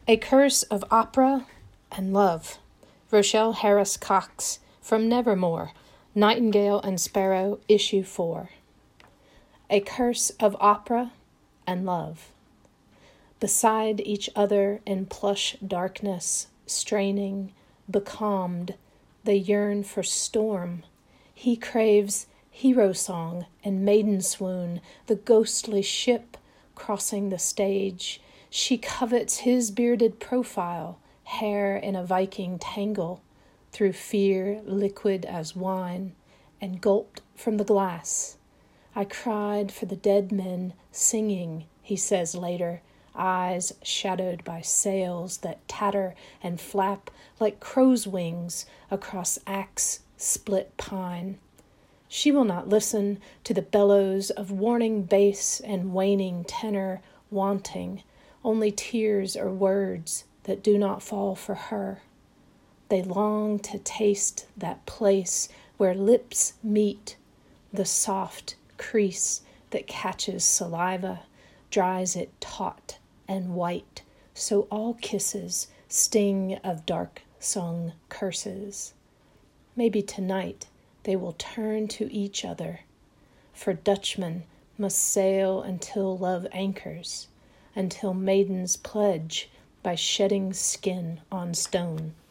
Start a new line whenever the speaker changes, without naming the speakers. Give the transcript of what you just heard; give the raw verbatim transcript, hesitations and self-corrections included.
A Curse of Opera and Love. Rochelle Harris Cox, from Nevermore, Nightingale and Sparrow, Issue four. A Curse of Opera and Love. Beside each other in plush darkness, straining, becalmed, they yearn for storm. He craves hero song and maiden swoon, the ghostly ship crossing the stage. She covets his bearded profile, hair in a Viking tangle, through fear liquid as wine, and gulped from the glass. I cried for the dead men singing, he says later, eyes shadowed by sails that tatter and flap like crow's wings across axe-split pine. She will not listen to the bellows of warning bass and waning tenor wanting, only tears or words that do not fall for her. They long to taste that place where lips meet, the soft crease that catches saliva, dries it taut and white, so all kisses sting of dark-sung curses. Maybe tonight they will turn to each other, for Dutchmen must sail until love anchors, until maidens pledge by shedding skin on stone.